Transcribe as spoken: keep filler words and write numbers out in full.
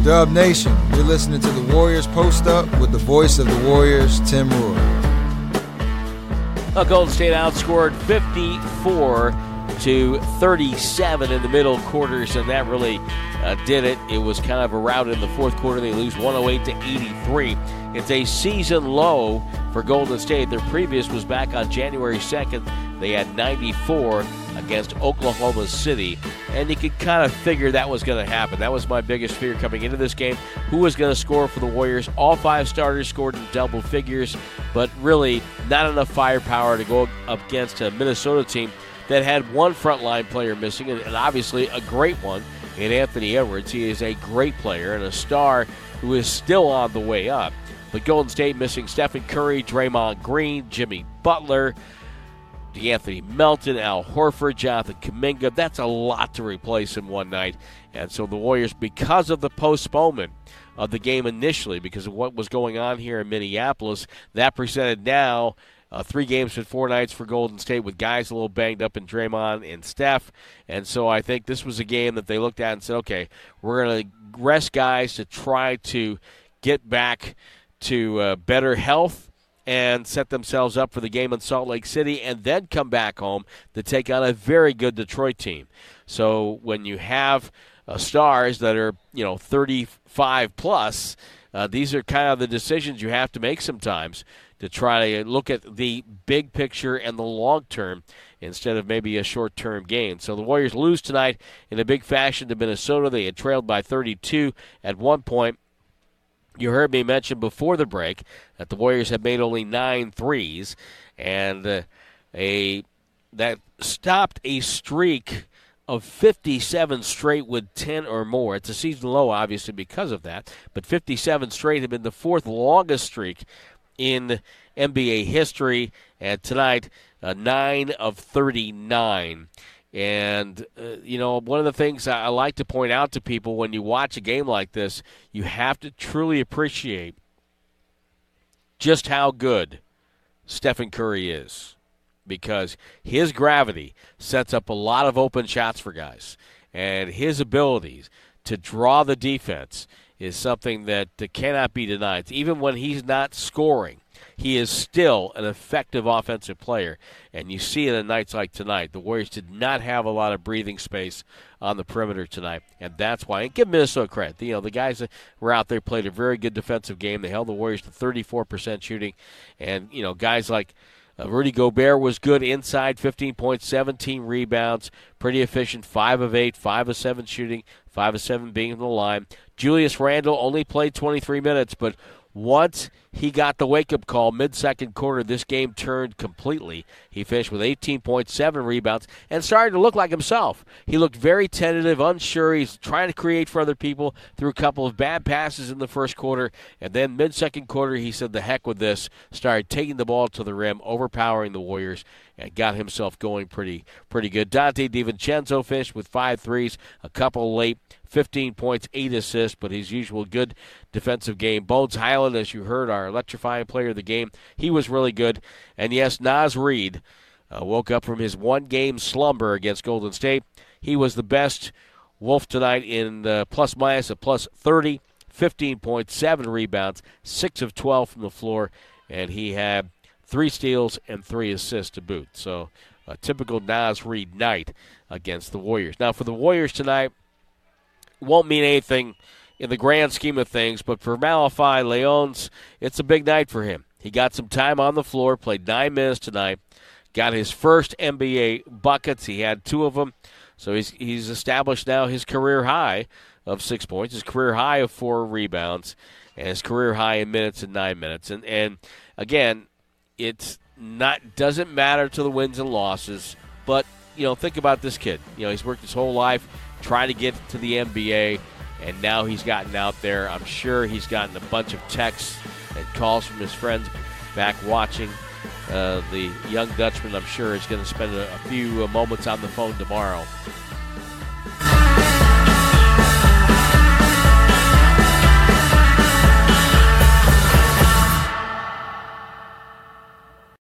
Dub Nation, you're listening to the Warriors Post Up with the voice of the Warriors, Tim Roy. Well, Golden State outscored fifty-four to thirty-seven in the middle quarters, and that really uh, did it. It was kind of a rout in the fourth quarter. They lose one oh eight to eighty-three. It's a season low for Golden State. Their previous was back on January second. They had ninety-four against Oklahoma City, and you could kind of figure that was going to happen. That was my biggest fear coming into this game. Who was going to score for the Warriors? All five starters scored in double figures, but really not enough firepower to go up against a Minnesota team that had one frontline player missing, and obviously a great one in Anthony Edwards. He is a great player and a star who is still on the way up. But Golden State missing Stephen Curry, Draymond Green, Jimmy Butler, DeAnthony Melton, Al Horford, Jonathan Kuminga. That's a lot to replace in one night. And so the Warriors, because of the postponement of the game initially, because of what was going on here in Minneapolis, that presented now uh, three games in four nights for Golden State with guys a little banged up in Draymond and Steph. And so I think this was a game that they looked at and said, okay, we're going to rest guys to try to get back to uh, better health and set themselves up for the game in Salt Lake City, and then come back home to take on a very good Detroit team. So when you have uh, stars that are, you know, thirty-five plus, uh, these are kind of the decisions you have to make sometimes to try to look at the big picture and the long term instead of maybe a short-term gain. So the Warriors lose tonight in a big fashion to Minnesota. They had trailed by thirty-two at one point. You heard me mention before the break that the Warriors have made only nine threes, and uh, a that stopped a streak of fifty-seven straight with ten or more. It's a season low, obviously, because of that, but fifty-seven straight have been the fourth longest streak in N B A history, and tonight, uh, nine of thirty-nine. And, uh, you know, one of the things I like to point out to people when you watch a game like this, you have to truly appreciate just how good Stephen Curry is, because his gravity sets up a lot of open shots for guys, and his abilities to draw the defense is something that cannot be denied. Even when he's not scoring, he is still an effective offensive player, and you see it in nights like tonight. The Warriors did not have a lot of breathing space on the perimeter tonight, and that's why. And give Minnesota credit. You know, the guys that were out there played a very good defensive game. They held the Warriors to thirty-four percent shooting, and, you know, guys like uh, Rudy Gobert was good inside, fifteen points, seventeen rebounds, pretty efficient, five of eight, five of seven shooting, five of seven being in the line. Julius Randle only played twenty-three minutes, but once he got the wake-up call mid-second quarter, this game turned completely. He finished with eighteen point seven rebounds and started to look like himself. He looked very tentative, unsure. He's trying to create for other people through a couple of bad passes in the first quarter. And then mid-second quarter, he said, the heck with this, started taking the ball to the rim, overpowering the Warriors, and got himself going pretty pretty good. Dante DiVincenzo finished with five threes, a couple late, fifteen points, eight assists, but his usual good defensive game. Bones Highland, as you heard, our electrifying player of the game, he was really good. And yes, Naz Reid uh, woke up from his one-game slumber against Golden State. He was the best Wolf tonight in uh, plus-minus of plus thirty, fifteen points, seven rebounds, six of twelve from the floor, and he had three steals and three assists to boot. So a typical Naz Reid night against the Warriors. Now for the Warriors tonight, won't mean anything in the grand scheme of things, but for Malachi Leons, it's a big night for him. He got some time on the floor, played nine minutes tonight, got his first N B A buckets. He had two of them, so he's he's established now his career high of six points, his career high of four rebounds, and his career high in minutes in nine minutes. And and again, it's not doesn't matter to the wins and losses, but you know, think about this kid. You know, he's worked his whole life trying to get to the N B A, and now he's gotten out there. I'm sure he's gotten a bunch of texts and calls from his friends back watching. Uh, the young Dutchman, I'm sure, is going to spend a, a few uh, moments on the phone tomorrow